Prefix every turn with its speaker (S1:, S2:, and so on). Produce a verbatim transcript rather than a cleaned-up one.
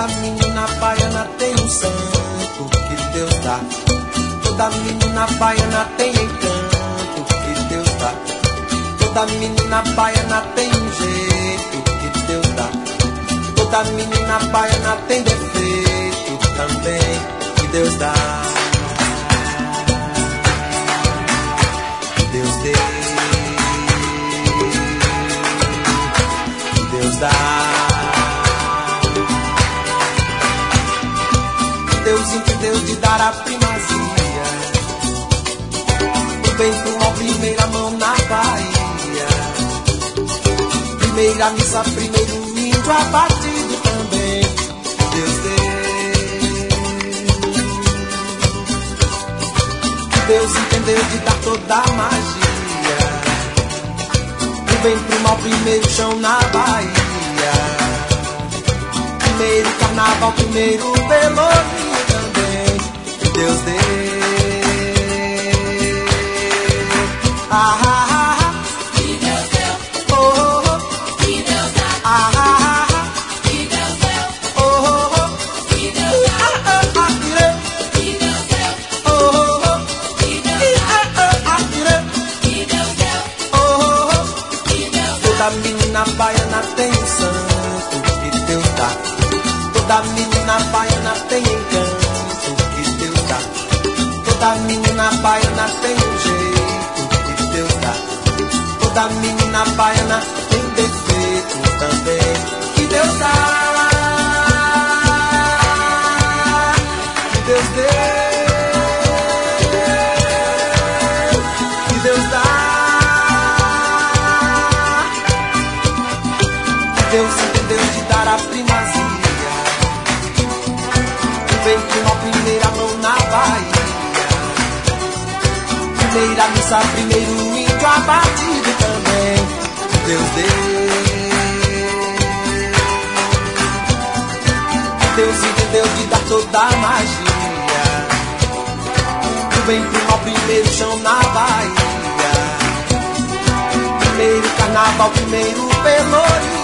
S1: Toda menina baiana tem um santo que Deus dá. Toda menina baiana tem encanto que Deus dá. Toda menina baiana tem um jeito que Deus dá. Toda menina baiana tem defeito também que Deus dá. Que Deus dê, que Deus dá. Deus entendeu de dar a primazia, o bem pro mal, primeira mão na Bahia. Primeira missa, primeiro índio abatido também. Deus deu. Deus entendeu de dar toda a magia, o bem pro mal, primeiro chão na Bahia. Primeiro carnaval, primeiro pelourinho também. Deus deu. Ah, ah, ah.
S2: Que Deus deu.
S1: Oh, oh, oh.
S2: Que Deus dá.
S1: Ah, ah, ah.
S2: Que Deus deu.
S1: Oh, oh, oh.
S2: Que Deus dá.
S1: Ah, ah, ah, tirei.
S2: Que Deus deu.
S1: Oh, oh, oh.
S2: Que Deus dá.
S1: Ah, ah, ah, tirei.
S2: Que Deus deu.
S1: Oh, oh, oh.
S2: Que Deus dá.
S1: Toda menina baiana tem um santo que Deus dá. Toda menina baiana tem encanto que Deus dá. Toda menina baiana tem um jeito que Deus dá. Toda menina baiana tem defeito também que Deus dá. Que Deus deu. Que Deus dá. Deus entendeu de dar a primazia, o bem com a primeira mão na Bahia. Primeira missa, primeiro índio abatido também. Deus deu. Deus entendeu de dar toda a magia, o bem com o primeiro chão na Bahia. Primeiro carnaval, primeiro pelourinho